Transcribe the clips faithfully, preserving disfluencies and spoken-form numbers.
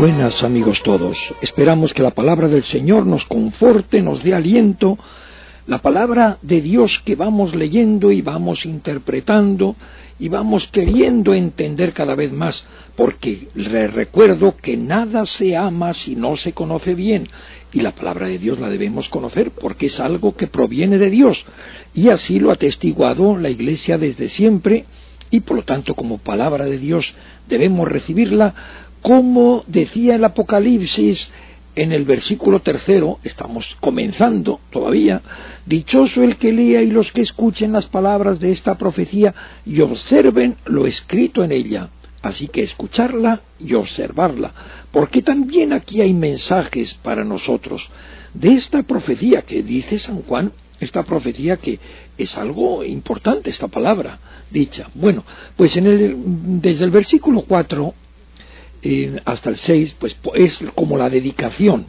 Buenas, amigos todos. Esperamos que la palabra del Señor nos conforte, nos dé aliento. La palabra de Dios que vamos leyendo y vamos interpretando y vamos queriendo entender cada vez más, porque les recuerdo que nada se ama si no se conoce bien, y la palabra de Dios la debemos conocer porque es algo que proviene de Dios, y así lo ha atestiguado la Iglesia desde siempre, y por lo tanto como palabra de Dios debemos recibirla, como decía el Apocalipsis en el versículo tercero, estamos comenzando todavía: dichoso el que lea y los que escuchen las palabras de esta profecía y observen lo escrito en ella. Así que escucharla y observarla, porque también aquí hay mensajes para nosotros de esta profecía que dice San Juan, esta profecía que es algo importante, esta palabra dicha. Bueno, pues en el, desde el versículo cuatro Eh, hasta el seis, pues es como la dedicación,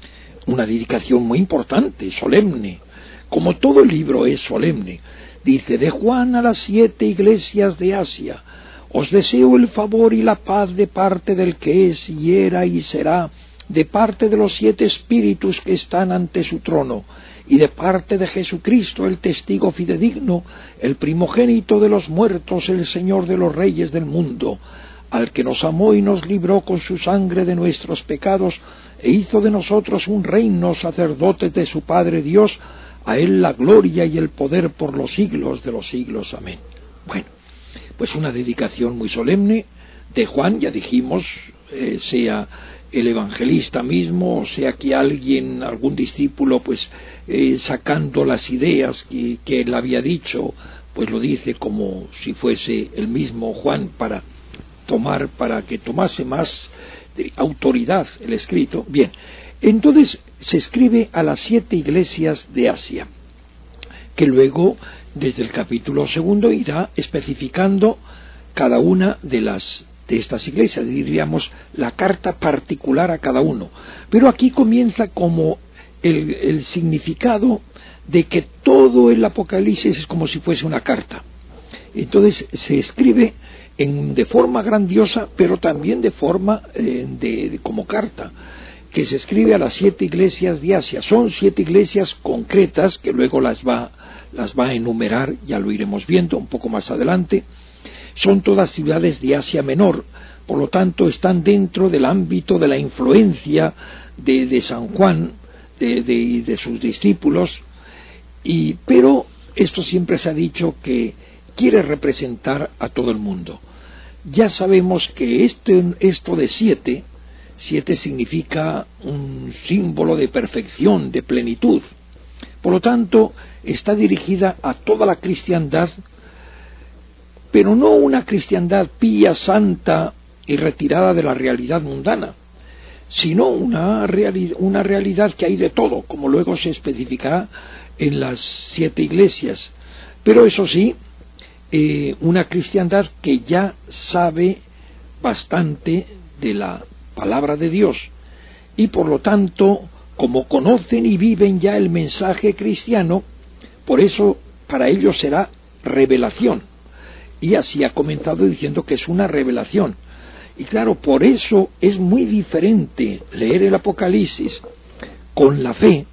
una dedicación muy importante, solemne, como todo libro es solemne. Dice: de Juan a las siete iglesias de Asia, os deseo el favor y la paz de parte del que es y era y será, de parte de los siete espíritus que están ante su trono, y de parte de Jesucristo, el testigo fidedigno, el primogénito de los muertos, el Señor de los reyes del mundo, al que nos amó y nos libró con su sangre de nuestros pecados, e hizo de nosotros un reino, sacerdotes de su Padre Dios. A él la gloria y el poder por los siglos de los siglos. Amén. Bueno, pues una dedicación muy solemne de Juan, ya dijimos, eh, sea el evangelista mismo, o sea que alguien, algún discípulo, pues eh, sacando las ideas que, que él había dicho, pues lo dice como si fuese el mismo Juan para tomar, para que tomase más autoridad el escrito. Bien, entonces se escribe a las siete iglesias de Asia, que luego desde el capítulo segundo irá especificando cada una de las de estas iglesias, diríamos la carta particular a cada uno, pero aquí comienza como el, el significado de que todo el Apocalipsis es como si fuese una carta. Entonces se escribe En, de forma grandiosa, pero también de forma eh, de, de, como carta, que se escribe a las siete iglesias de Asia. Son siete iglesias concretas que luego las va, las va a enumerar, ya lo iremos viendo un poco más adelante. Son todas ciudades de Asia Menor, por lo tanto están dentro del ámbito de la influencia de, de San Juan, de, de, de sus discípulos, y, pero esto siempre se ha dicho que quiere representar a todo el mundo. Ya sabemos que este, esto de siete, siete significa un símbolo de perfección, de plenitud. Por lo tanto, está dirigida a toda la cristiandad, pero no una cristiandad pía, santa y retirada de la realidad mundana, sino una, reali- una realidad que hay de todo, como luego se especificará en las siete iglesias. Pero eso sí, Eh, una cristiandad que ya sabe bastante de la palabra de Dios, y por lo tanto, como conocen y viven ya el mensaje cristiano, por eso para ellos será revelación, y así ha comenzado diciendo que es una revelación. Y claro, por eso es muy diferente leer el Apocalipsis con la fe,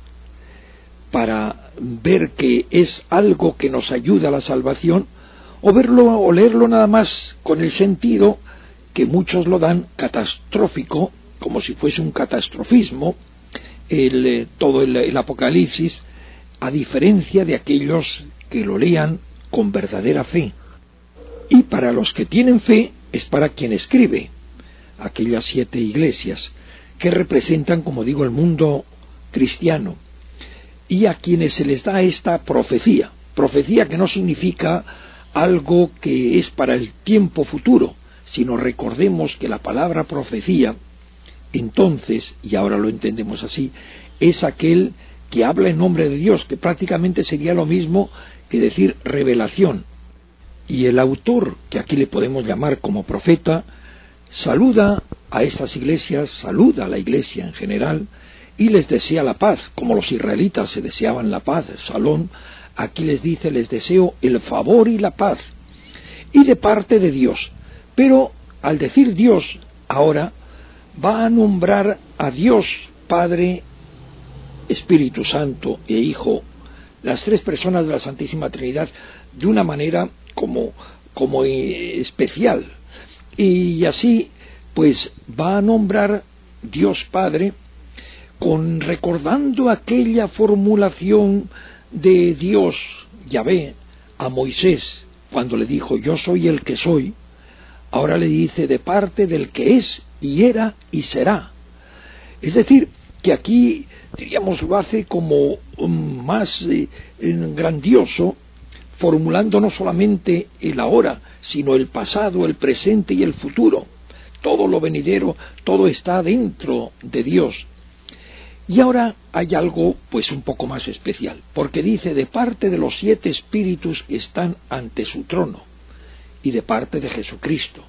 para ver que es algo que nos ayuda a la salvación, o verlo o leerlo nada más con el sentido que muchos lo dan catastrófico, como si fuese un catastrofismo, el, eh, todo el, el Apocalipsis, a diferencia de aquellos que lo lean con verdadera fe. Y para los que tienen fe es para quien escribe aquellas siete iglesias, que representan, como digo, el mundo cristiano, y a quienes se les da esta profecía, profecía que no significa algo que es para el tiempo futuro, sino recordemos que la palabra profecía, entonces, y ahora lo entendemos así, es aquel que habla en nombre de Dios, que prácticamente sería lo mismo que decir revelación. Y el autor, que aquí le podemos llamar como profeta, saluda a estas iglesias, saluda a la iglesia en general, y les desea la paz, como los israelitas se deseaban la paz, Salón. Aquí les dice: les deseo el favor y la paz, y de parte de Dios. Pero al decir Dios, ahora va a nombrar a Dios Padre, Espíritu Santo e Hijo, las tres personas de la Santísima Trinidad, de una manera como, como especial. Y así, pues, va a nombrar Dios Padre con recordando aquella formulación de Dios, Yahvé, a Moisés, cuando le dijo, yo soy el que soy. Ahora le dice, de parte del que es, y era, y será. Es decir, que aquí, diríamos, lo hace como um, más eh, grandioso, formulando no solamente el ahora, sino el pasado, el presente y el futuro. Todo lo venidero, todo está dentro de Dios. Y ahora hay algo pues un poco más especial, porque dice de parte de los siete espíritus que están ante su trono y de parte de Jesucristo.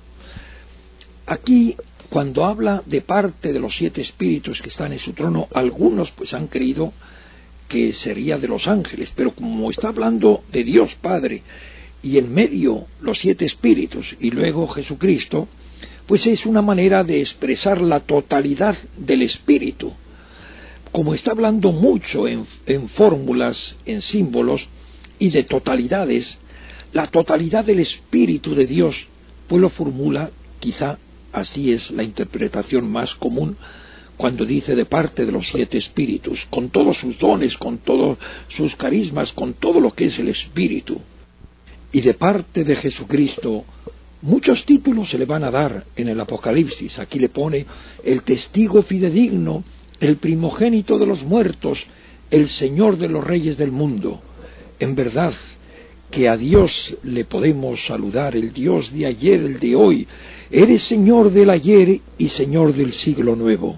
Aquí, cuando habla de parte de los siete espíritus que están en su trono, algunos pues han creído que sería de los ángeles, pero como está hablando de Dios Padre y en medio los siete espíritus y luego Jesucristo, pues es una manera de expresar la totalidad del espíritu. Como está hablando mucho en, en fórmulas, en símbolos y de totalidades, la totalidad del Espíritu de Dios, pues lo formula, quizá así es la interpretación más común, cuando dice de parte de los siete espíritus, con todos sus dones, con todos sus carismas, con todo lo que es el Espíritu. Y de parte de Jesucristo, muchos títulos se le van a dar en el Apocalipsis. Aquí le pone el testigo fidedigno, el primogénito de los muertos, el Señor de los reyes del mundo. En verdad que a Dios le podemos saludar, el Dios de ayer, el de hoy. Eres Señor del ayer y Señor del siglo nuevo.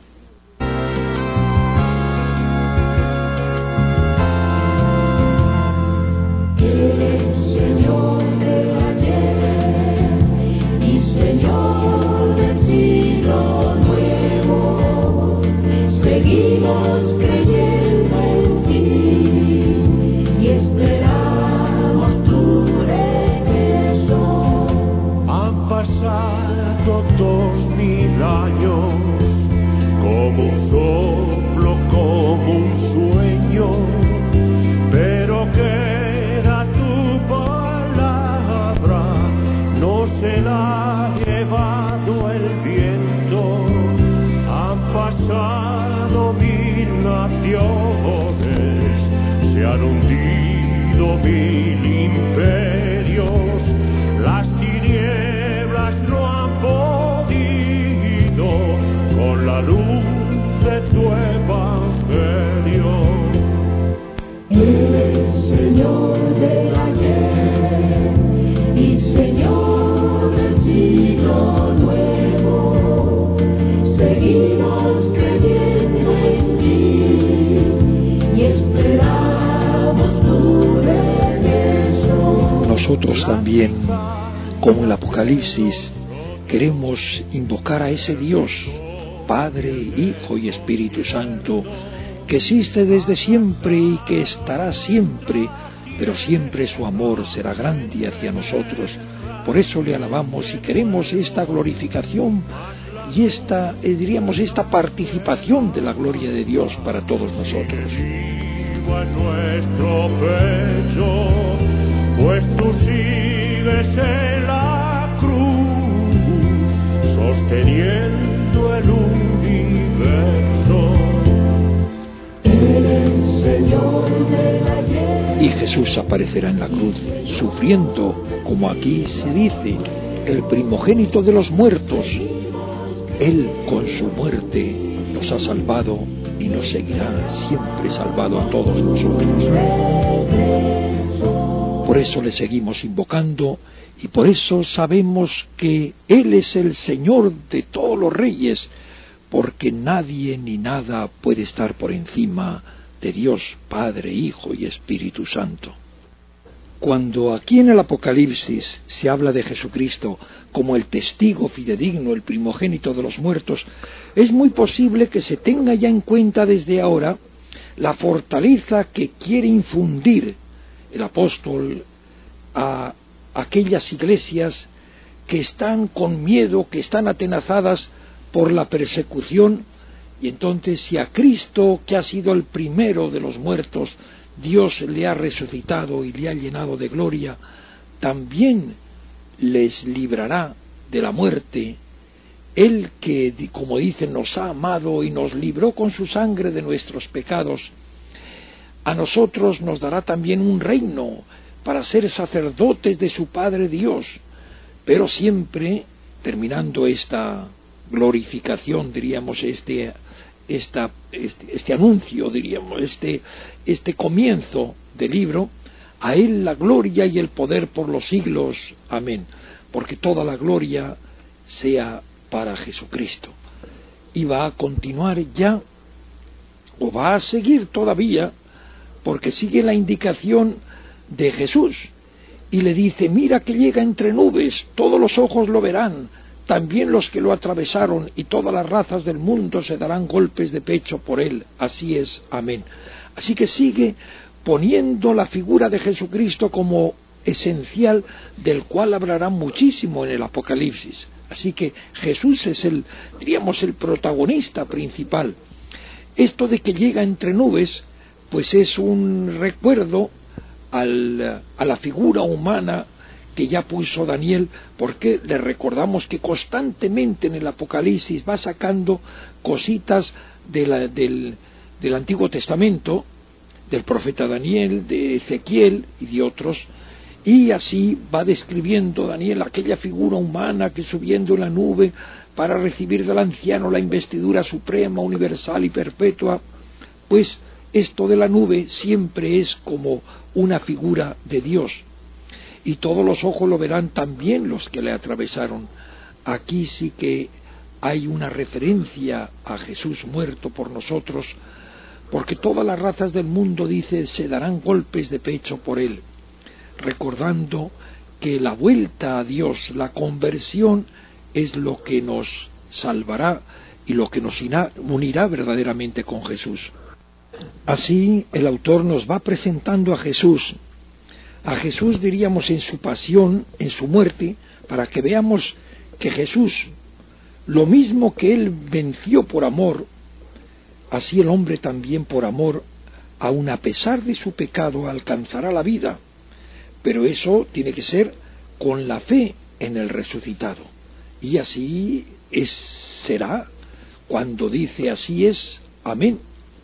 Nosotros también, como el Apocalipsis, queremos invocar a ese Dios, Padre, Hijo y Espíritu Santo, que existe desde siempre y que estará siempre, pero siempre su amor será grande hacia nosotros. Por eso le alabamos y queremos esta glorificación y esta, eh, diríamos, esta participación de la gloria de Dios para todos nosotros. Nuestro pecho, pues tú sigues en la cruz, sosteniendo el universo. Eres Señor del ayer. Y Jesús aparecerá en la cruz, sufriendo, como aquí se dice, el primogénito de los muertos. Él, con su muerte, nos ha salvado y nos seguirá siempre salvado a todos nosotros. Por eso le seguimos invocando y por eso sabemos que Él es el Señor de todos los reyes, porque nadie ni nada puede estar por encima de Dios, Padre, Hijo y Espíritu Santo. Cuando aquí en el Apocalipsis se habla de Jesucristo como el testigo fidedigno, el primogénito de los muertos, es muy posible que se tenga ya en cuenta desde ahora la fortaleza que quiere infundir el apóstol a aquellas iglesias que están con miedo, que están atenazadas por la persecución. Y entonces, si a Cristo, que ha sido el primero de los muertos, Dios le ha resucitado y le ha llenado de gloria, también les librará de la muerte. Él que, como dicen, nos ha amado y nos libró con su sangre de nuestros pecados, a nosotros nos dará también un reino para ser sacerdotes de su Padre Dios. Pero siempre, terminando esta glorificación, diríamos, este, esta, este, este anuncio, diríamos, este, este comienzo del libro, a Él la gloria y el poder por los siglos. Amén. Porque toda la gloria sea para Jesucristo. Y va a continuar ya, o va a seguir todavía, porque sigue la indicación de Jesús, y le dice: mira que llega entre nubes, todos los ojos lo verán, también los que lo atravesaron, y todas las razas del mundo se darán golpes de pecho por él. Así es. Amén. Así que sigue poniendo la figura de Jesucristo como esencial, del cual hablará muchísimo en el Apocalipsis. Así que Jesús es el, diríamos, el protagonista principal. Esto de que llega entre nubes, pues es un recuerdo al, a la figura humana que ya puso Daniel, porque le recordamos que constantemente en el Apocalipsis va sacando cositas de la, del, del Antiguo Testamento, del profeta Daniel, de Ezequiel y de otros, y así va describiendo Daniel aquella figura humana que, subiendo en la nube para recibir del anciano la investidura suprema, universal y perpetua, pues esto de la nube siempre es como una figura de Dios, y todos los ojos lo verán, también los que le atravesaron. Aquí sí que hay una referencia a Jesús muerto por nosotros, porque todas las razas del mundo, dice, se darán golpes de pecho por él, recordando que la vuelta a Dios, la conversión, es lo que nos salvará y lo que nos unirá verdaderamente con Jesús. Así el autor nos va presentando a Jesús, a Jesús diríamos en su pasión, en su muerte, para que veamos que Jesús, lo mismo que Él venció por amor, así el hombre también por amor, aun a pesar de su pecado, alcanzará la vida. Pero eso tiene que ser con la fe en el resucitado. Y así es, será cuando dice así es, amén.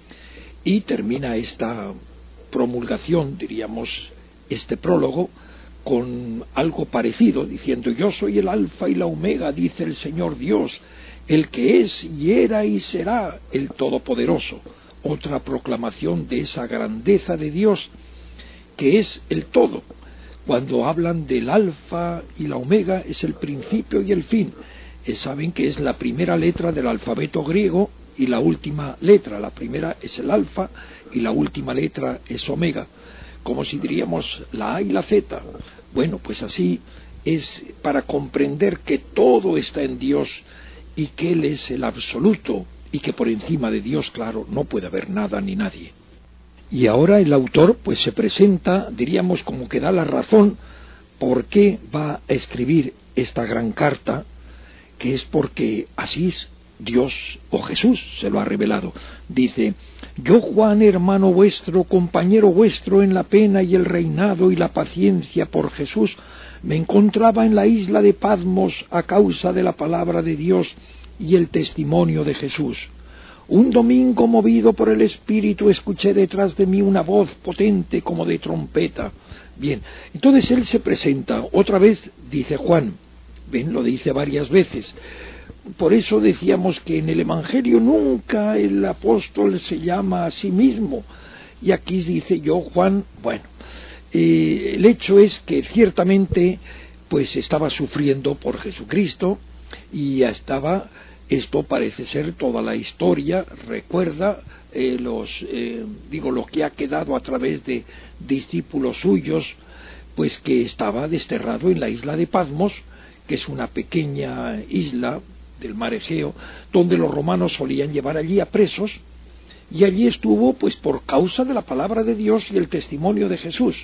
Y termina esta promulgación, diríamos, este prólogo, con algo parecido, diciendo: yo soy el alfa y la omega, dice el Señor Dios, el que es y era y será, el Todopoderoso. Otra proclamación de esa grandeza de Dios, que es el todo. Cuando hablan del alfa y la omega, es el principio y el fin. Eh, saben que es la primera letra del alfabeto griego y la última letra. La primera es el alfa y la última letra es omega, como si diríamos la A y la Z. Bueno, pues así es, para comprender que todo está en Dios y que Él es el absoluto, y que por encima de Dios, claro, no puede haber nada ni nadie. Y ahora el autor pues se presenta, diríamos, como que da la razón por qué va a escribir esta gran carta, que es porque así es Dios o Jesús se lo ha revelado. Dice: yo, Juan, hermano vuestro, compañero vuestro en la pena y el reinado y la paciencia por Jesús, me encontraba en la isla de Patmos a causa de la palabra de Dios y el testimonio de Jesús. Un domingo, movido por el Espíritu, escuché detrás de mí una voz potente como de trompeta. Bien, entonces él se presenta, otra vez dice Juan, ven, lo dice varias veces. Por eso decíamos que en el Evangelio nunca el apóstol se llama a sí mismo, y aquí dice yo, Juan. Bueno, eh, el hecho es que ciertamente pues estaba sufriendo por Jesucristo, y ya estaba... Esto parece ser toda la historia, recuerda eh, los, eh, digo, lo que ha quedado a través de discípulos suyos, pues que estaba desterrado en la isla de Patmos, que es una pequeña isla del mar Egeo, donde los romanos solían llevar allí a presos, y allí estuvo pues por causa de la palabra de Dios y el testimonio de Jesús.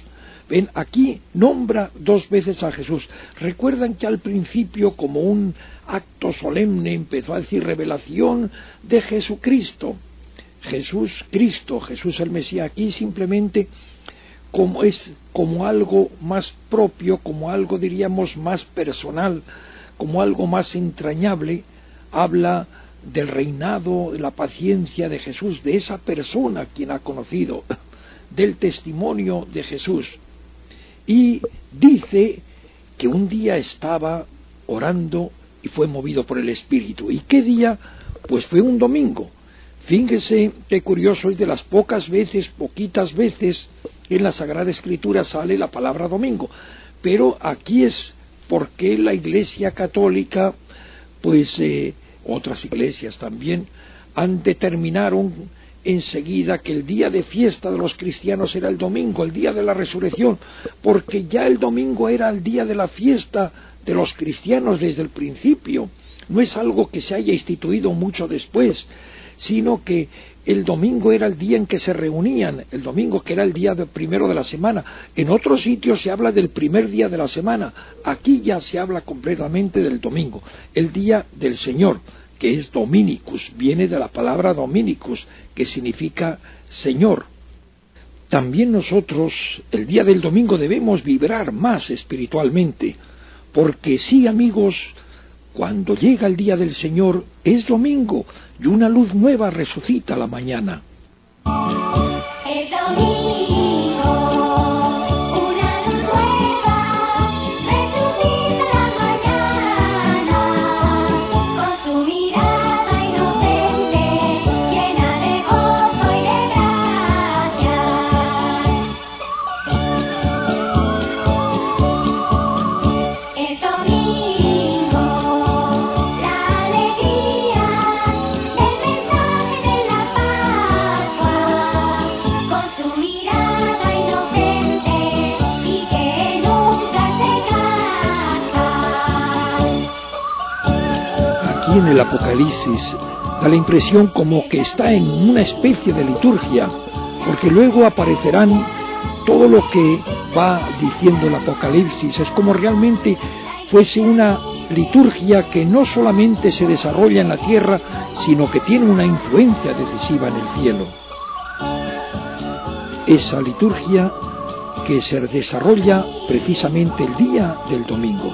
Ven, aquí nombra dos veces a Jesús. Recuerdan que al principio, como un acto solemne, empezó a decir revelación de Jesucristo. Jesús Cristo, Jesús el Mesías, aquí simplemente como es como algo más propio, como algo diríamos más personal, como algo más entrañable, habla del reinado, de la paciencia de Jesús, de esa persona quien ha conocido, del testimonio de Jesús. Y dice que un día estaba orando y fue movido por el Espíritu. ¿Y qué día? Pues fue un domingo. Fíjese qué curioso, es de las pocas veces, poquitas veces, en la Sagrada Escritura sale la palabra domingo. Pero aquí es porque la Iglesia Católica, pues eh, otras iglesias también, han determinaron enseguida que el día de fiesta de los cristianos era el domingo, el día de la resurrección, porque ya el domingo era el día de la fiesta de los cristianos desde el principio. No es algo que se haya instituido mucho después, sino que el domingo era el día en que se reunían, el domingo que era el día de, primero de la semana. En otros sitios se habla del primer día de la semana, aquí ya se habla completamente del domingo, el día del Señor, que es Dominicus, viene de la palabra Dominicus, que significa Señor. También nosotros, el día del domingo, debemos vibrar más espiritualmente, porque sí, amigos, cuando llega el día del Señor, es domingo, y una luz nueva resucita la mañana. Es domingo, una luz nueva resucita la mañana, con su mirada inocente, llena de gozo y de gracia. Es domingo, la alegría del mensaje de la Pascua, con su mirada inocente y que nunca se cansa. Aquí en el Apocalipsis da la impresión como que está en una especie de liturgia, porque luego aparecerán todo lo que va diciendo el Apocalipsis. Es como realmente fuese una liturgia que no solamente se desarrolla en la tierra, sino que tiene una influencia decisiva en el cielo. Esa liturgia que se desarrolla precisamente el día del domingo.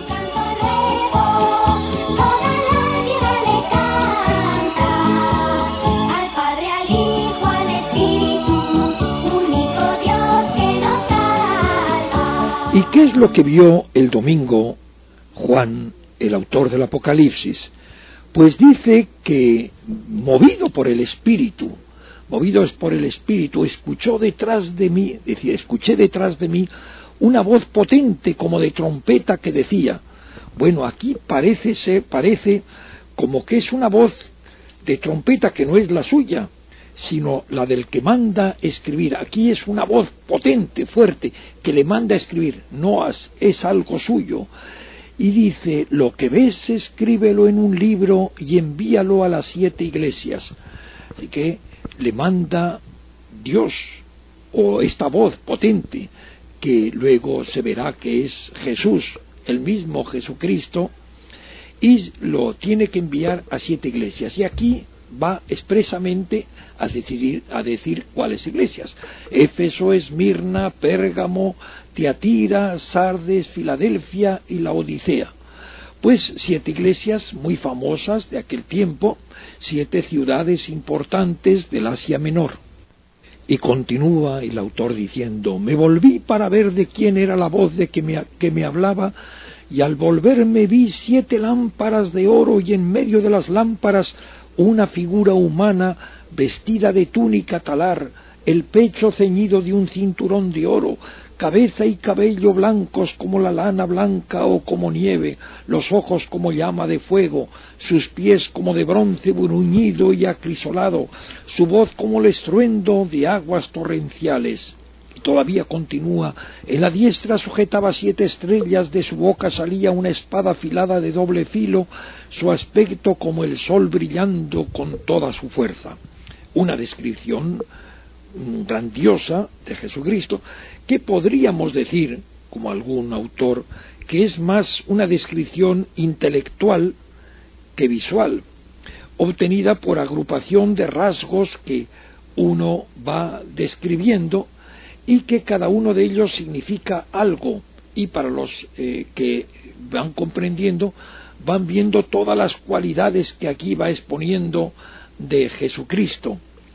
Al Padre, al Hijo, al Espíritu, único Dios que nos salva. ¿Y qué es lo que vio el domingo Juan, el autor del Apocalipsis? Pues dice que, movido por el Espíritu, movido por el Espíritu, escuchó detrás de mí, decía, escuché detrás de mí una voz potente como de trompeta que decía, bueno, aquí parece ser, parece como que es una voz de trompeta que no es la suya, sino la del que manda escribir. Aquí es una voz potente, fuerte, que le manda escribir, no es, es algo suyo. Y dice, lo que ves, escríbelo en un libro y envíalo a las siete iglesias. Así que le manda Dios, o esta voz potente, que luego se verá que es Jesús, el mismo Jesucristo, y lo tiene que enviar a siete iglesias. Y aquí va expresamente a decir, a decir cuáles iglesias: Éfeso, Esmirna, Pérgamo, Tiatira, Sardes, Filadelfia y la Odisea. Pues siete iglesias muy famosas de aquel tiempo, siete ciudades importantes del Asia Menor. Y continúa el autor diciendo, me volví para ver de quién era la voz de que me, que me hablaba, y al volverme vi siete lámparas de oro, y en medio de las lámparas una figura humana vestida de túnica talar, el pecho ceñido de un cinturón de oro, cabeza y cabello blancos como la lana blanca o como nieve, los ojos como llama de fuego, sus pies como de bronce bruñido y acrisolado, su voz como el estruendo de aguas torrenciales. Y todavía continúa, en la diestra sujetaba siete estrellas, de su boca salía una espada afilada de doble filo, su aspecto como el sol brillando con toda su fuerza. Una descripción grandiosa de Jesucristo, que podríamos decir, como algún autor, que es más una descripción intelectual que visual, obtenida por agrupación de rasgos que uno va describiendo y que cada uno de ellos significa algo, y para los eh, que van comprendiendo van viendo todas las cualidades que aquí va exponiendo de Jesucristo,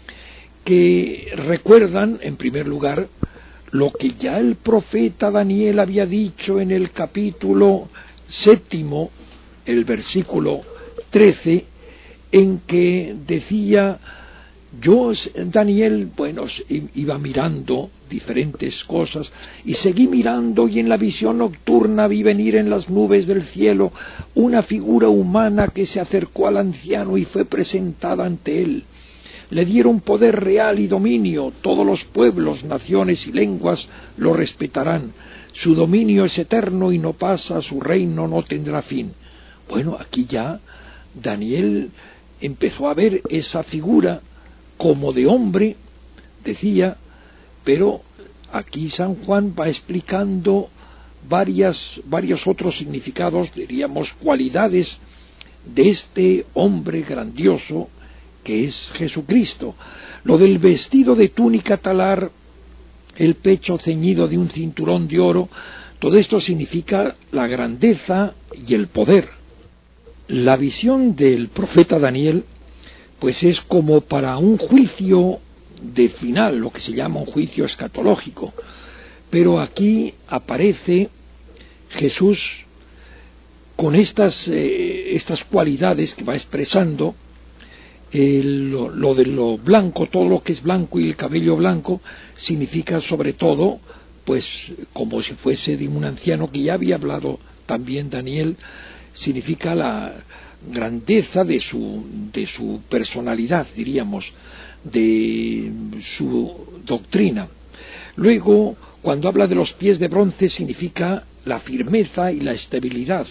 que recuerdan, en primer lugar, lo que ya el profeta Daniel había dicho en el capítulo séptimo, el versículo trece, en que decía: yo, Daniel, bueno, iba mirando diferentes cosas y seguí mirando, y en la visión nocturna vi venir en las nubes del cielo una figura humana que se acercó al anciano y fue presentada ante él. Le dieron poder real y dominio, todos los pueblos, naciones y lenguas lo respetarán. Su dominio es eterno y no pasa, su reino no tendrá fin. Bueno, aquí ya Daniel empezó a ver esa figura como de hombre, decía, pero aquí San Juan va explicando varias, varios otros significados, diríamos, cualidades de este hombre grandioso que es Jesucristo. Lo del vestido de túnica talar, el pecho ceñido de un cinturón de oro, todo esto significa la grandeza y el poder. La visión del profeta Daniel pues es como para un juicio de final, lo que se llama un juicio escatológico, pero aquí aparece Jesús con estas, eh, estas cualidades que va expresando. Eh, lo, lo de lo blanco, todo lo que es blanco y el cabello blanco, significa sobre todo, pues como si fuese de un anciano que ya había hablado también Daniel, significa la grandeza de su, de su personalidad, diríamos, de su doctrina. Luego, cuando habla de los pies de bronce, significa la firmeza y la estabilidad.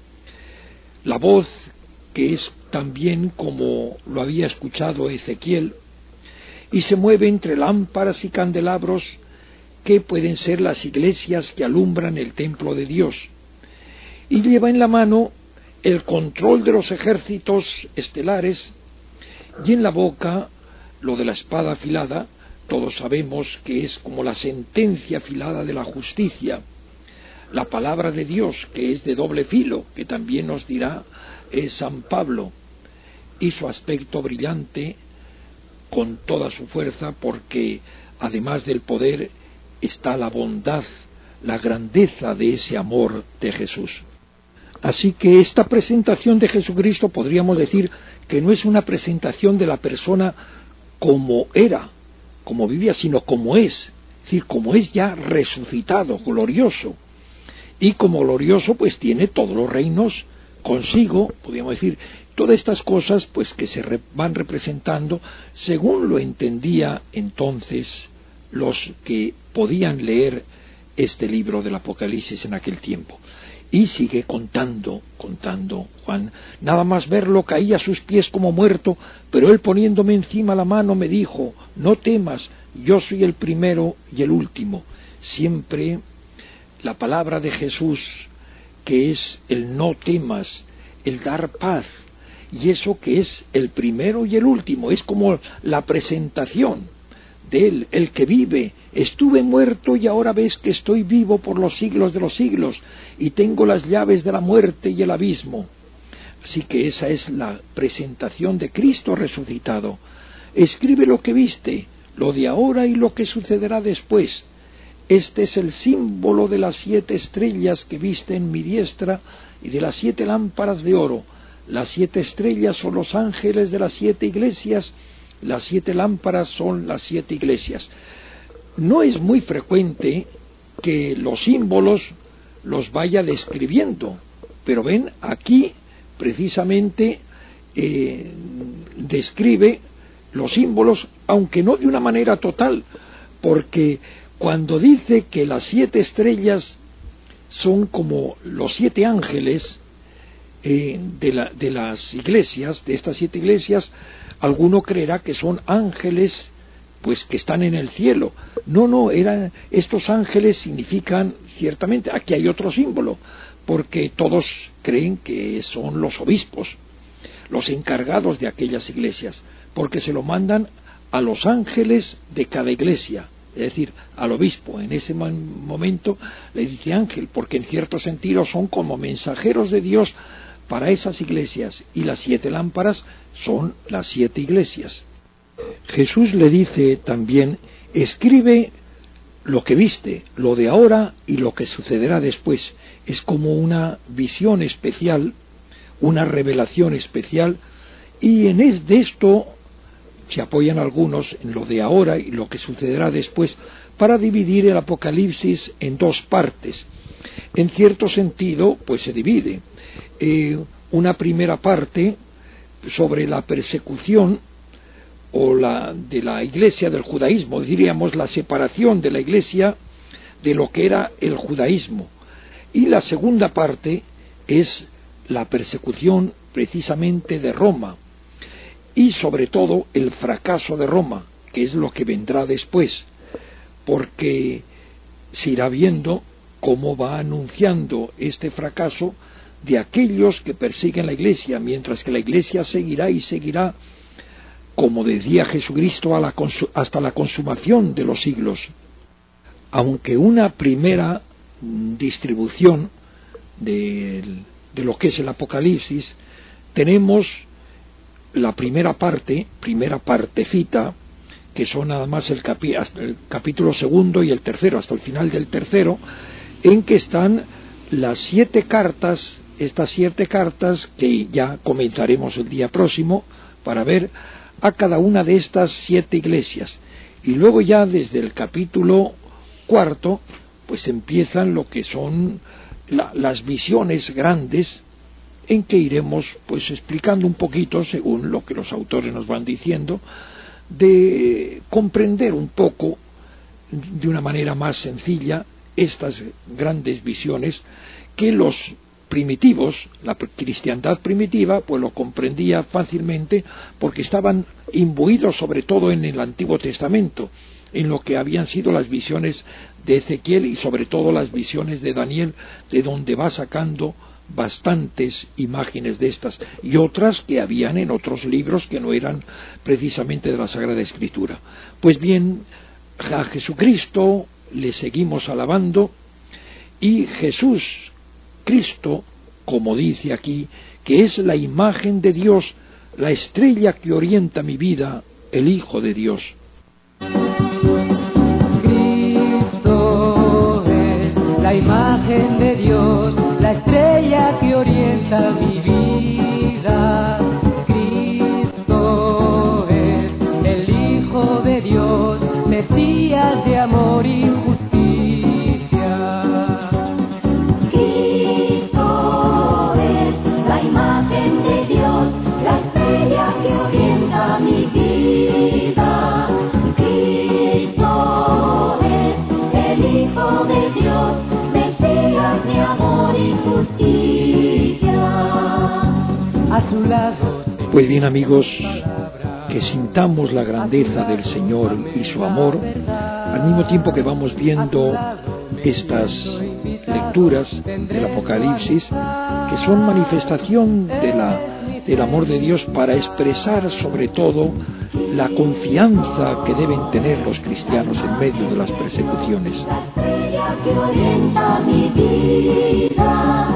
La voz, que es también como lo había escuchado Ezequiel, y se mueve entre lámparas y candelabros, que pueden ser las iglesias que alumbran el templo de Dios, y lleva en la mano el control de los ejércitos estelares, y en la boca lo de la espada afilada. Todos sabemos que es como la sentencia afilada de la justicia, la palabra de Dios, que es de doble filo, que también nos dirá eh, San Pablo, y su aspecto brillante con toda su fuerza, porque además del poder está la bondad, la grandeza de ese amor de Jesús. Así que esta presentación de Jesucristo podríamos decir que no es una presentación de la persona como era, como vivía, sino como es, es decir, como es ya resucitado, glorioso, y como glorioso pues tiene todos los reinos consigo, podríamos decir, todas estas cosas pues que se re, van representando según lo entendía entonces los que podían leer este libro del Apocalipsis en aquel tiempo. Y sigue contando, contando Juan. Nada más verlo caí a sus pies como muerto, pero él poniéndome encima la mano me dijo: no temas, yo soy el primero y el último. Siempre la palabra de Jesús, que es el no temas, el dar paz, y eso que es el primero y el último, es como la presentación de él, el que vive. Estuve muerto y ahora ves que estoy vivo por los siglos de los siglos, y tengo las llaves de la muerte y el abismo. Así que esa es la presentación de Cristo resucitado. Escribe lo que viste, lo de ahora y lo que sucederá después. Este es el símbolo de las siete estrellas que viste en mi diestra y de las siete lámparas de oro. Las siete estrellas son los ángeles de las siete iglesias, las siete lámparas son las siete iglesias. No es muy frecuente que los símbolos los vaya describiendo, pero ven, aquí precisamente eh, describe los símbolos, aunque no de una manera total, porque cuando dice que las siete estrellas son como los siete ángeles eh, de, la, de las iglesias, de estas siete iglesias, alguno creerá que son ángeles pues que están en el cielo. No, no, eran, estos ángeles significan, ciertamente, aquí hay otro símbolo, porque todos creen que son los obispos, los encargados de aquellas iglesias, porque se lo mandan a los ángeles de cada iglesia, es decir, al obispo. En ese momento le dice ángel, porque en cierto sentido son como mensajeros de Dios para esas iglesias, y las siete lámparas son las siete iglesias. Jesús le dice también, escribe lo que viste, lo de ahora y lo que sucederá después. Es como una visión especial, una revelación especial, y en es de esto se apoyan algunos en lo de ahora y lo que sucederá después, para dividir el Apocalipsis en dos partes. En cierto sentido, pues se divide. Eh, una primera parte sobre la persecución o la de la iglesia del judaísmo, diríamos la separación de la iglesia de lo que era el judaísmo. Y la segunda parte es la persecución precisamente de Roma, y sobre todo el fracaso de Roma, que es lo que vendrá después, porque se irá viendo cómo va anunciando este fracaso de aquellos que persiguen la iglesia, mientras que la iglesia seguirá y seguirá, como decía Jesucristo, a la hasta la consumación de los siglos. Aunque una primera distribución de, de lo que es el Apocalipsis, tenemos la primera parte, primera partecita, que son nada más el, capi, hasta el capítulo segundo y el tercero, hasta el final del tercero, en que están las siete cartas, estas siete cartas que ya comenzaremos el día próximo para ver a cada una de estas siete iglesias. Y luego ya desde el capítulo cuarto, pues empiezan lo que son la, las visiones grandes, en que iremos pues explicando un poquito, según lo que los autores nos van diciendo, de comprender un poco de una manera más sencilla estas grandes visiones que los primitivos, la cristiandad primitiva, pues lo comprendía fácilmente, porque estaban imbuidos sobre todo en el Antiguo Testamento, en lo que habían sido las visiones de Ezequiel y sobre todo las visiones de Daniel, de donde va sacando bastantes imágenes de estas y otras que habían en otros libros que no eran precisamente de la Sagrada Escritura. Pues bien, a Jesucristo le seguimos alabando, y Jesús, Cristo, como dice aquí, que es la imagen de Dios, la estrella que orienta mi vida, el Hijo de Dios. Cristo es la imagen de Dios, la estrella que orienta mi vida. Cristo es el Hijo de Dios, Mesías de amor y justicia. Cristo es la imagen de Dios, la estrella que orienta mi vida. Cristo es el Hijo de Dios, Mesías de amor y justicia. A su lado. Pues bien, amigos, que sintamos la grandeza del Señor y su amor, al mismo tiempo que vamos viendo estas lecturas del Apocalipsis, que son manifestación de la, del amor de Dios para expresar sobre todo la confianza que deben tener los cristianos en medio de las persecuciones. La estrella que orienta mi vida,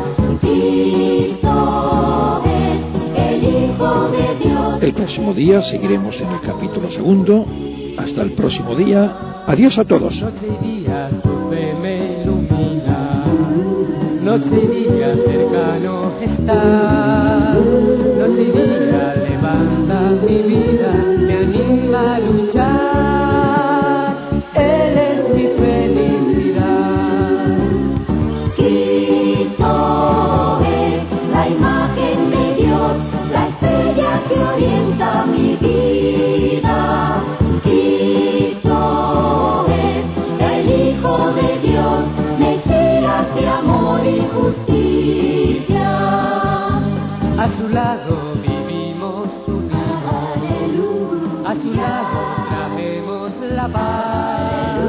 Cristo es el Hijo de Dios. El próximo día seguiremos en el capítulo segundo. Hasta el próximo día. Adiós a todos. Noche y día tu fe me ilumina, noche y día cercano está, noche y día levanta mi vida, me anima a luchar, Él es mi felicidad. Cristo es la imagen de Dios, la estrella que orienta mi vida. Cristo es el Hijo de Dios, Mesías de amor y justicia. A su lado vivimos unidos, a su lado traemos la paz.